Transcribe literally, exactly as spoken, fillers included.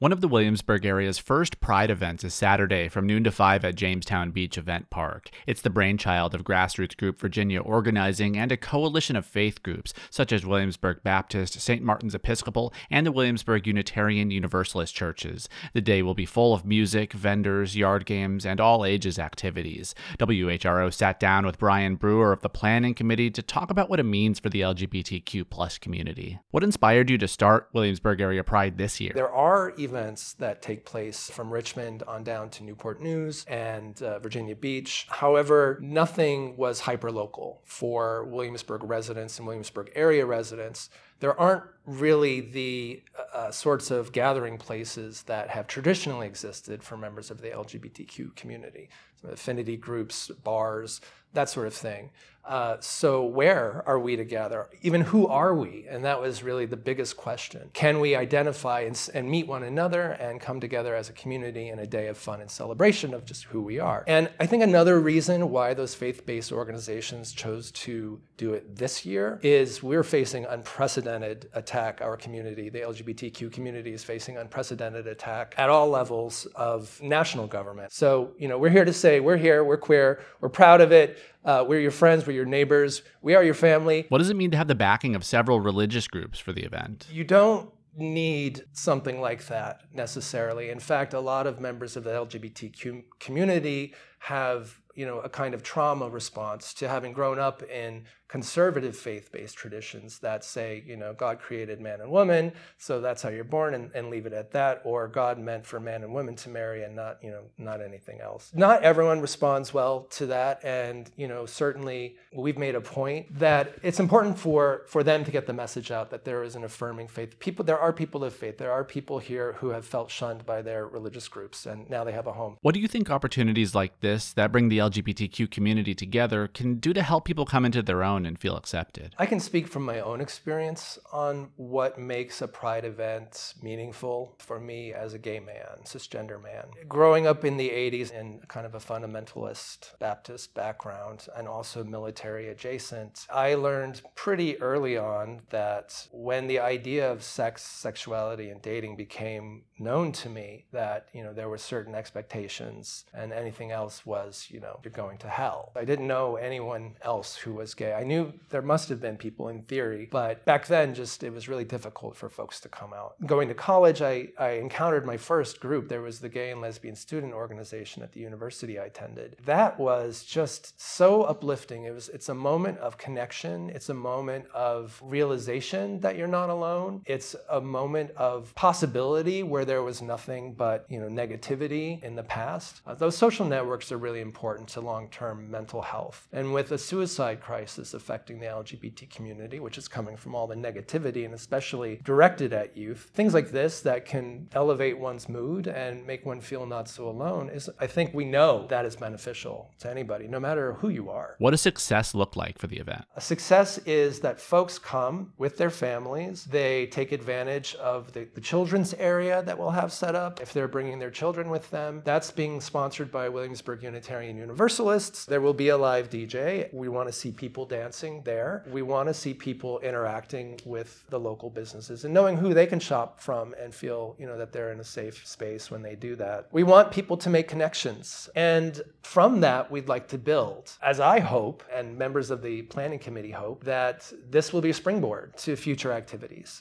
One of the Williamsburg area's first Pride events is Saturday from noon to five at Jamestown Beach Event Park. It's the brainchild of Grassroots Group Virginia organizing and a coalition of faith groups such as Williamsburg Baptist, Saint Martin's Episcopal, and the Williamsburg Unitarian Universalist churches. The day will be full of music, vendors, yard games, and all ages activities. W H R O sat down with Brian Brewer of the Planning Committee to talk about what it means for the L G B T Q plus community. What inspired you to start Williamsburg Area Pride this year? There are events that take place from Richmond on down to Newport News and uh, Virginia Beach. However, nothing was hyperlocal for Williamsburg residents and Williamsburg area residents. There aren't really the uh, sorts of gathering places that have traditionally existed for members of the L G B T Q community. So affinity groups, bars, that sort of thing. Uh, so where are we to gather? Even who are we? And that was really the biggest question. Can we identify and, and meet one another and come together as a community in a day of fun and celebration of just who we are? And I think another reason why those faith-based organizations chose to do it this year is we're facing unprecedented attack. Our community, the L G B T Q community, is facing unprecedented attack at all levels of national government. So, you know, we're here to say we're here, we're queer, we're proud of it. Uh, we're your friends, we're your neighbors, we are your family. What does it mean to have the backing of several religious groups for the event? You don't need something like that necessarily. In fact, a lot of members of the L G B T Q community have, you know, a kind of trauma response to having grown up in conservative faith-based traditions that say, you know, God created man and woman, so that's how you're born, and, and leave it at that, or God meant for man and woman to marry and not, you know, not anything else. Not everyone responds well to that, and, you know, certainly we've made a point that it's important for, for them to get the message out that there is an affirming faith. People, there are people of faith. There are people here who have felt shunned by their religious groups, and now they have a home. What do you think opportunities like this that bring the L G B T Q community together can do to help people come into their own and feel accepted? I can speak from my own experience on what makes a Pride event meaningful for me as a gay man, cisgender man. Growing up in the eighties in kind of a fundamentalist Baptist background and also military adjacent, I learned pretty early on that when the idea of sex, sexuality, and dating became known to me, that, you know, there were certain expectations and anything else was, you know, you're going to hell. I didn't know anyone else who was gay. I knew there must have been people in theory, but back then just it was really difficult for folks to come out. Going to college, I, I encountered my first group. There was the Gay and Lesbian Student Organization at the university I attended. That was just so uplifting. It was, it's a moment of connection. It's a moment of realization that you're not alone. It's a moment of possibility where there was nothing but, you know, negativity in the past. Uh, those social networks are really important to long-term mental health. And with a suicide crisis affecting the L G B T community, which is coming from all the negativity and especially directed at youth, things like this that can elevate one's mood and make one feel not so alone is, I think we know that is beneficial to anybody, no matter who you are. What does success look like for the event? A success is that folks come with their families. They take advantage of the, the children's area that we'll have set up if they're bringing their children with them. That's being sponsored by Williamsburg Unitarian Universalists. There will be a live D J. We want to see people dancing there. We want to see people interacting with the local businesses and knowing who they can shop from and feel, you know, that they're in a safe space when they do that. We want people to make connections. And from that, we'd like to build. As I hope, and members of the planning committee hope, that this will be a springboard to future activities.